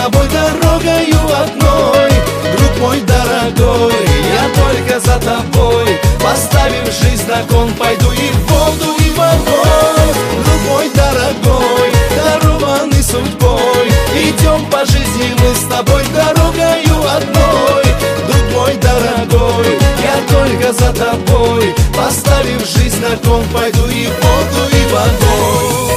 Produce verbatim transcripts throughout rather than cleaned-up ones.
тобой дорогою одной. Друг мой дорогой, я только за тобой. Поставив жизнь на кон, пойду и в воду, и в огонь. Друг мой дорогой, дарованный судьбой, идем по жизни мы с тобой дорогою одной. Друг мой дорогой, я только за тобой. Поставив жизнь на кон, пойду и в воду, и в огонь.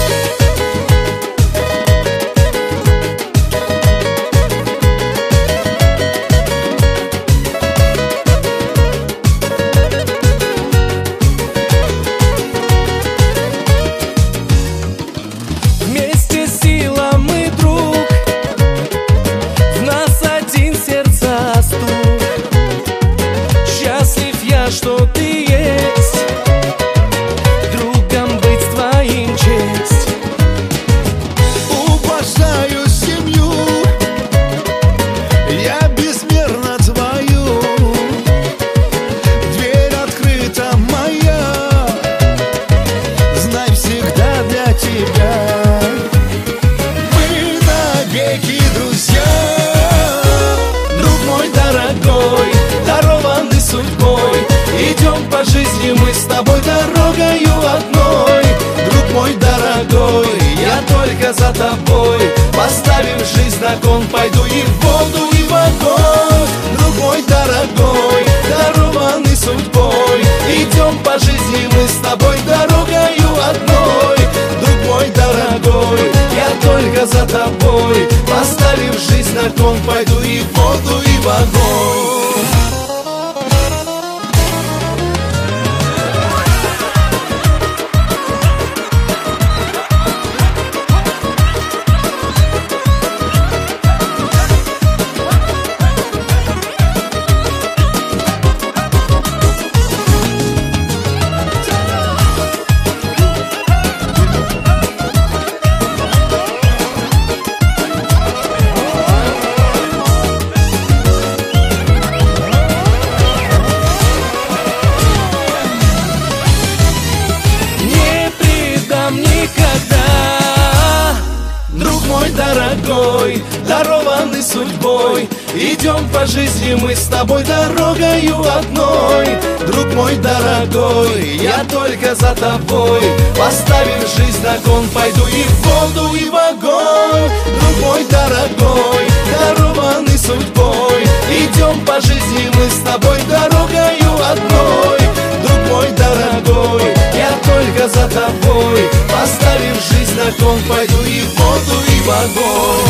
Что ты есть, другом быть твоим честь. Уважаю семью, я безмерно твою. Дверь открыта моя, знай, всегда для тебя. Мы навеки друзья. Друг мой дорогой, дарованный судьбой, идем по жизни мы с тобой дорогою одной. Друг мой дорогой, я только за тобой. Поставив жизнь на кон, пойду и в воду, и в огонь. Друг мой дорогой, дарованный судьбой, идем по жизни мы с тобой дорогою одной. Друг мой дорогой, я только за тобой. Поставив жизнь на кон, пойду и в воду, и в огонь. Дорогой, дарованный судьбой, идем по жизни мы с тобой дорогою одной. Друг мой дорогой, я только за тобой. Поставив жизнь на кон, пойду и в воду, и в огонь. Друг мой дорогой, дарованный судьбой, идем по жизни мы с тобой дорогою одной. Друг мой дорогой, я только за тобой. Поставив жизнь на кон, пойду и в воду, и в огонь.